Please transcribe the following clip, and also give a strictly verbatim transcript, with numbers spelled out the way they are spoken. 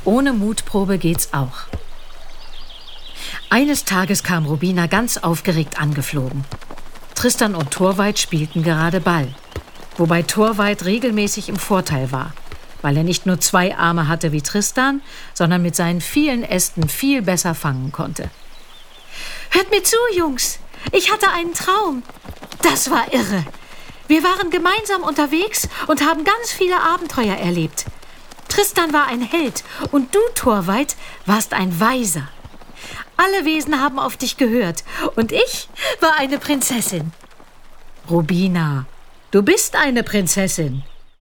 Ohne Mutprobe geht's auch. Eines Tages kam Rubina ganz aufgeregt angeflogen. Tristan und Torvald spielten gerade Ball, wobei Torvald regelmäßig im Vorteil war, weil er nicht nur zwei Arme hatte wie Tristan, sondern mit seinen vielen Ästen viel besser fangen konnte. »Hört mir zu, Jungs! Ich hatte einen Traum. Das war irre. Wir waren gemeinsam unterwegs und haben ganz viele Abenteuer erlebt. Tristan war ein Held und du, Torvald, warst ein Weiser. Alle Wesen haben auf dich gehört und ich war eine Prinzessin.« »Rubina, du bist eine Prinzessin«,